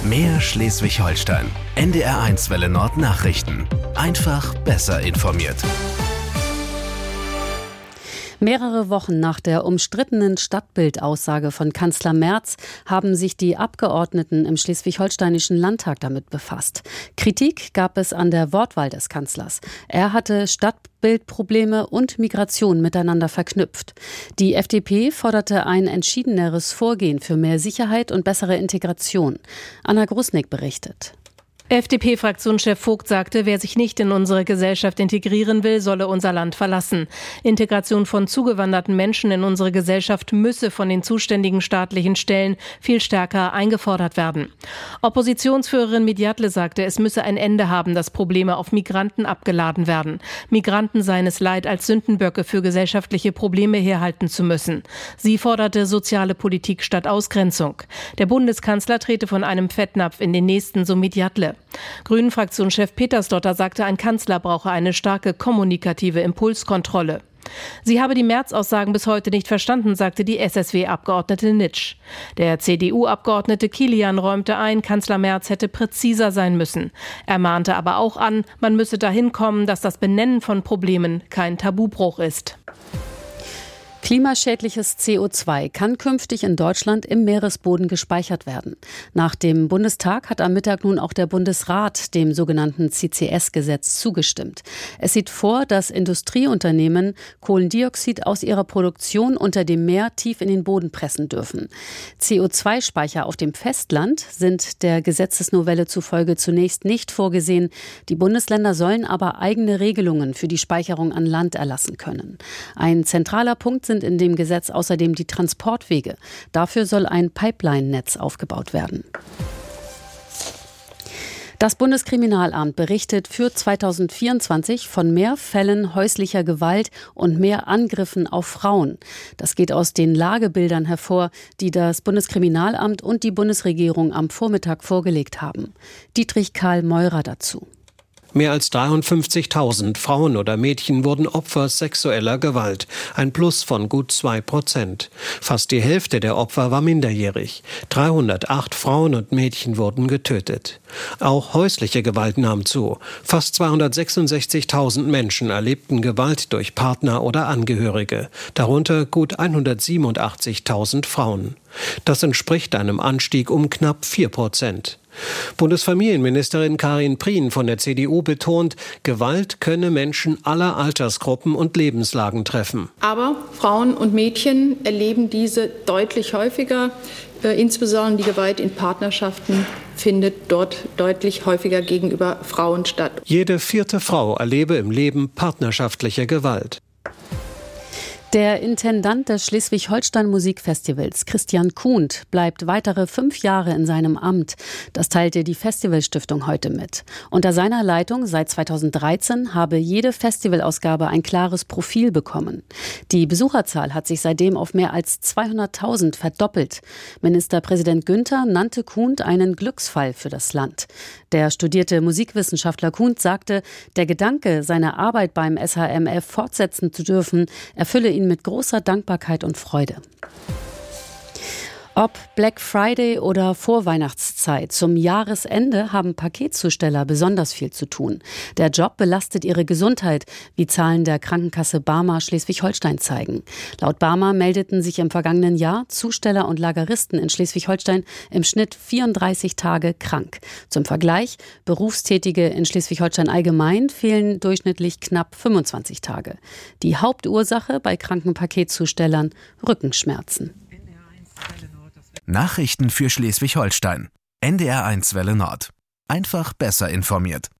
Mehr Schleswig-Holstein. NDR1 Welle Nord Nachrichten. Einfach besser informiert. Mehrere Wochen nach der umstrittenen Stadtbildaussage von Kanzler Merz haben sich die Abgeordneten im Schleswig-Holsteinischen Landtag damit befasst. Kritik gab es an der Wortwahl des Kanzlers. Er hatte Stadtbildprobleme und Migration miteinander verknüpft. Die FDP forderte ein entschiedeneres Vorgehen für mehr Sicherheit und bessere Integration. Anna Grusnick berichtet. FDP-Fraktionschef Vogt sagte, wer sich nicht in unsere Gesellschaft integrieren will, solle unser Land verlassen. Integration von zugewanderten Menschen in unsere Gesellschaft müsse von den zuständigen staatlichen Stellen viel stärker eingefordert werden. Oppositionsführerin Midjatle sagte, es müsse ein Ende haben, dass Probleme auf Migranten abgeladen werden. Migranten seien es leid, als Sündenböcke für gesellschaftliche Probleme herhalten zu müssen. Sie forderte soziale Politik statt Ausgrenzung. Der Bundeskanzler trete von einem Fettnapf in den nächsten, so Midjatle. Grünen-Fraktionschef Petersdotter sagte, ein Kanzler brauche eine starke kommunikative Impulskontrolle. Sie habe die Merz-Aussagen bis heute nicht verstanden, sagte die SSW-Abgeordnete Nitsch. Der CDU-Abgeordnete Kilian räumte ein, Kanzler Merz hätte präziser sein müssen. Er mahnte aber auch an, man müsse dahin kommen, dass das Benennen von Problemen kein Tabubruch ist. Klimaschädliches CO2 kann künftig in Deutschland im Meeresboden gespeichert werden. Nach dem Bundestag hat am Mittag nun auch der Bundesrat dem sogenannten CCS-Gesetz zugestimmt. Es sieht vor, dass Industrieunternehmen Kohlendioxid aus ihrer Produktion unter dem Meer tief in den Boden pressen dürfen. CO2-Speicher auf dem Festland sind der Gesetzesnovelle zufolge zunächst nicht vorgesehen. Die Bundesländer sollen aber eigene Regelungen für die Speicherung an Land erlassen können. Ein zentraler Punkt sind in dem Gesetz außerdem die Transportwege. Dafür soll ein Pipeline-Netz aufgebaut werden. Das Bundeskriminalamt berichtet für 2024 von mehr Fällen häuslicher Gewalt und mehr Angriffen auf Frauen. Das geht aus den Lagebildern hervor, die das Bundeskriminalamt und die Bundesregierung am Vormittag vorgelegt haben. Dietrich Karl Meurer dazu. Mehr als 53.000 Frauen oder Mädchen wurden Opfer sexueller Gewalt, ein Plus von gut 2%. Fast die Hälfte der Opfer war minderjährig. 308 Frauen und Mädchen wurden getötet. Auch häusliche Gewalt nahm zu. Fast 266.000 Menschen erlebten Gewalt durch Partner oder Angehörige, darunter gut 187.000 Frauen. Das entspricht einem Anstieg um knapp 4%. Bundesfamilienministerin Karin Prien von der CDU betont, Gewalt könne Menschen aller Altersgruppen und Lebenslagen treffen. Aber Frauen und Mädchen erleben diese deutlich häufiger. Insbesondere die Gewalt in Partnerschaften findet dort deutlich häufiger gegenüber Frauen statt. Jede vierte Frau erlebe im Leben partnerschaftliche Gewalt. Der Intendant des Schleswig-Holstein-Musikfestivals, Christian Kuhnt, bleibt weitere 5 Jahre in seinem Amt. Das teilte die Festivalstiftung heute mit. Unter seiner Leitung seit 2013 habe jede Festivalausgabe ein klares Profil bekommen. Die Besucherzahl hat sich seitdem auf mehr als 200.000 verdoppelt. Ministerpräsident Günther nannte Kuhnt einen Glücksfall für das Land. Der studierte Musikwissenschaftler Kuhnt sagte, der Gedanke, seine Arbeit beim SHMF fortsetzen zu dürfen, erfülle ihn mit großer Dankbarkeit und Freude. Ob Black Friday oder Vorweihnachtszeit, zum Jahresende haben Paketzusteller besonders viel zu tun. Der Job belastet ihre Gesundheit, wie Zahlen der Krankenkasse Barmer Schleswig-Holstein zeigen. Laut Barmer meldeten sich im vergangenen Jahr Zusteller und Lageristen in Schleswig-Holstein im Schnitt 34 Tage krank. Zum Vergleich, Berufstätige in Schleswig-Holstein allgemein fehlen durchschnittlich knapp 25 Tage. Die Hauptursache bei kranken Paketzustellern: Rückenschmerzen. Nachrichten für Schleswig-Holstein. NDR1 Welle Nord. Einfach besser informiert.